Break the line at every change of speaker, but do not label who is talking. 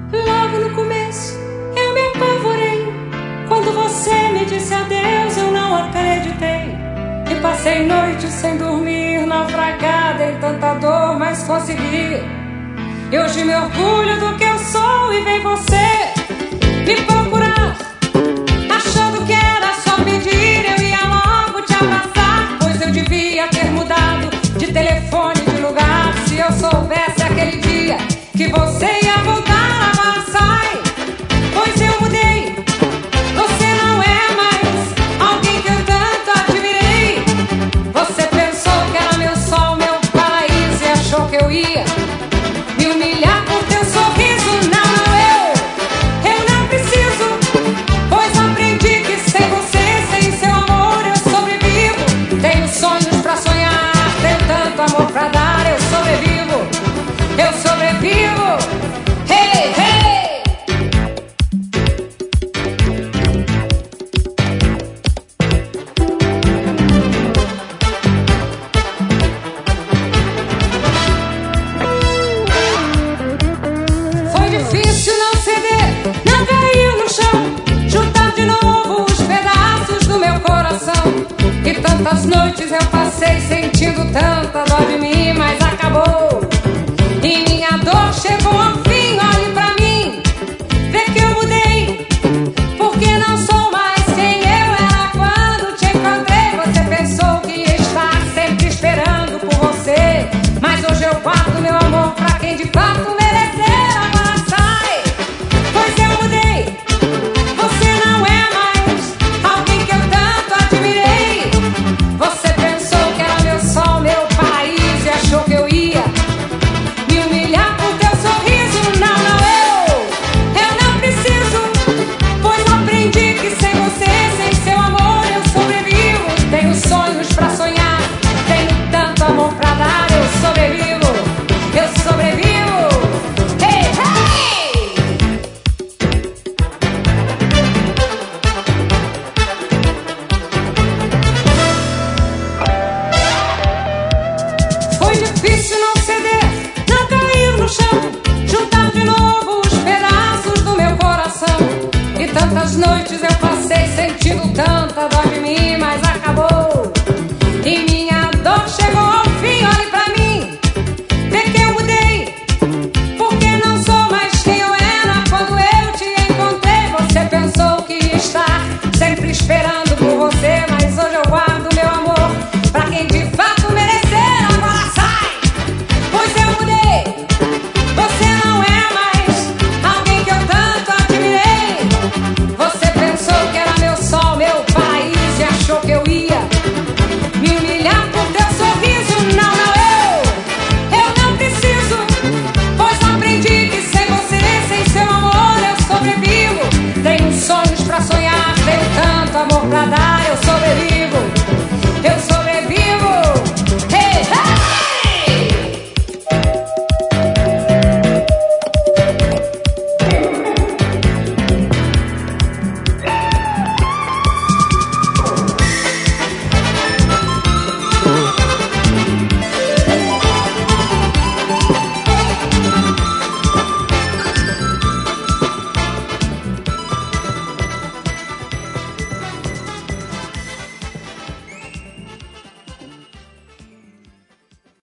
Logo no começo eu me apavorei. Quando você me disse adeus eu não acreditei. E passei noites sem dormir, naufragada em tanta dor, mas consegui. E hoje me orgulho do que eu sou e vem você me procurar, achando que era só pedir, eu ia logo te abraçar. Pois eu devia ter mudado de telefone, de lugar. Se eu soubesse aquele dia que você ia voltar, agora sai. Pois eu mudei, você não é mais alguém que eu tanto admirei. Você pensou que era meu sol, meu paraíso, e achou que eu ia me humilhar por teu sorriso. Não, não, eu não preciso, pois aprendi que sem você, sem seu amor eu sobrevivo. Tenho sonhos pra sonhar, tenho tanto amor pra dar. Eu sobrevivo, eu sobrevivo. Hey, hey! Foi difícil não ceder, não cair no chão, juntar de novo os pedaços do meu coração. E tantas noites eu passei sentindo tanta dor de mim, mas acabou.